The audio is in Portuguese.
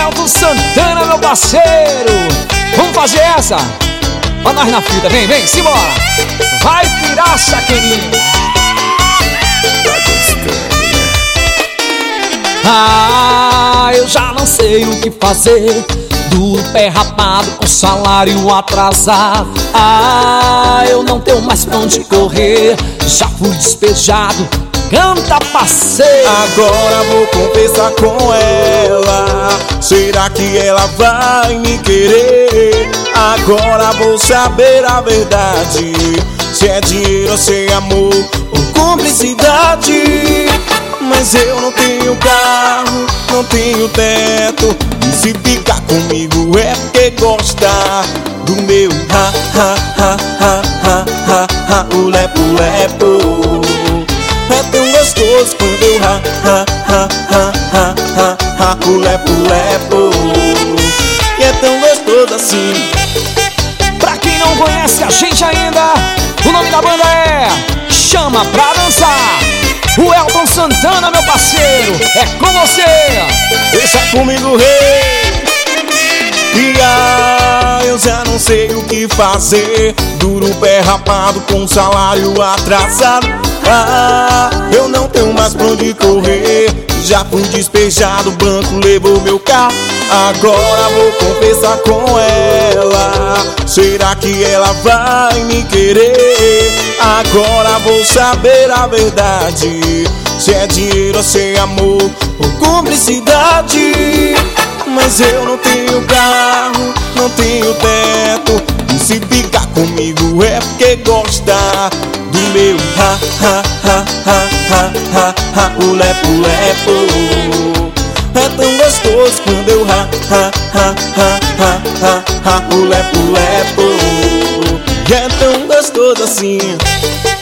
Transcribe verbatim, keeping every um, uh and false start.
Elton Santana, meu parceiro. Vamos fazer essa? Olha nós na fita, vem, vem, simbora. Vai tirar, saqueirinho. Ah, eu já não sei o que fazer. Duro, pé rapado, com salário atrasado. Ah, eu não tenho mais pra onde correr. Já fui despejado, canta parceiro. Agora vou confessar com ela. Será que ela vai me querer? Agora vou saber a verdade. Se é dinheiro ou se é amor ou cumplicidade. Mas eu não tenho carro, não tenho teto. E se ficar comigo é porque gosta do meu ha, ha, ha, ha, ha, ha, ha, o lepo, lepo. É tão gostoso quando eu ha, ha, ha, ha, ha, ha, ha, o lepo, lepo. E é tão gostoso assim. Pra quem não conhece a gente ainda, o nome da banda é Chama Pra Dançar. O Elton Santana, meu parceiro, é com você. Deixa comigo, rei. E ah, eu já não sei o que fazer. Duro, pé rapado, com salário atrasado. Ah, eu não tenho mais pra onde correr. Já fui despejado, o banco levou meu carro. Agora vou confessar com ela. Será que ela vai me querer? Agora vou saber a verdade. Se é dinheiro ou se é amor ou cumplicidade. Mas eu não tenho carro, não tenho teto. E se ficar comigo é porque gosta do meu ha, ha, ha, ha, ha, ha, ha, o lepo, lepo. É tão gostoso quando eu ha, ha, ha, ha, ha, ha, ha, o lepo, lepo. E é tão gostoso assim.